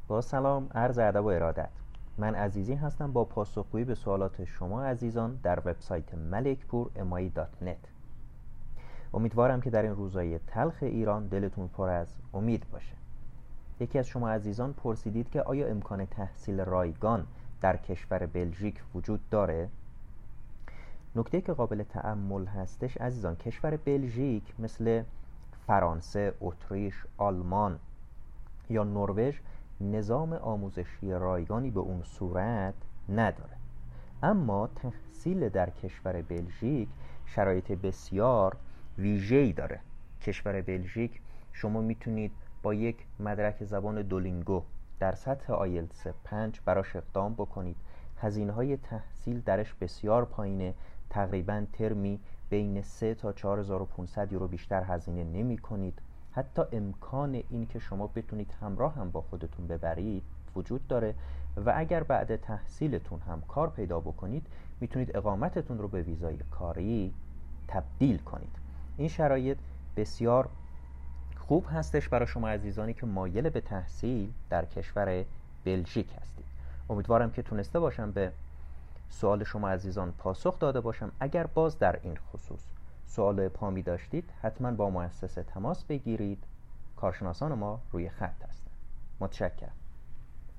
با سلام، عرض ادب و ارادت. من عزیزی هستم با پاسخگویی به سوالات شما عزیزان در وبسایت malikpur.my.net. امیدوارم که در این روزهای تلخ ایران دلتون پر از امید باشه. یکی از شما عزیزان پرسیدید که آیا امکان تحصیل رایگان در کشور بلژیک وجود داره؟ نکته که قابل تأمل هستش عزیزان، کشور بلژیک مثل فرانسه، اتریش، آلمان یا نروژ نظام آموزشی رایگانی به اون صورت نداره. اما تحصیل در کشور بلژیک شرایط بسیار ویژه‌ای داره. کشور بلژیک شما میتونید با یک مدرک زبان دولینگو در سطح آیلتس 5 براش اقدام بکنید. هزینه‌های تحصیل درش بسیار پایینه، تقریباً ترمی بین 3 تا 4500 یورو بیشتر هزینه نمی کنید. حتی امکان این که شما بتونید همراه هم با خودتون ببرید وجود داره و اگر بعد تحصیلتون هم کار پیدا بکنید میتونید اقامتتون رو به ویزای کاری تبدیل کنید. این شرایط بسیار خوب هستش برای شما عزیزانی که مایل به تحصیل در کشور بلژیک هستید. امیدوارم که تونسته باشم به سوال شما عزیزان پاسخ داده باشم. اگر باز در این خصوص سوال ابهامی داشتید حتما با مؤسسه تماس بگیرید. کارشناسان ما روی خط هستند. متشکرم.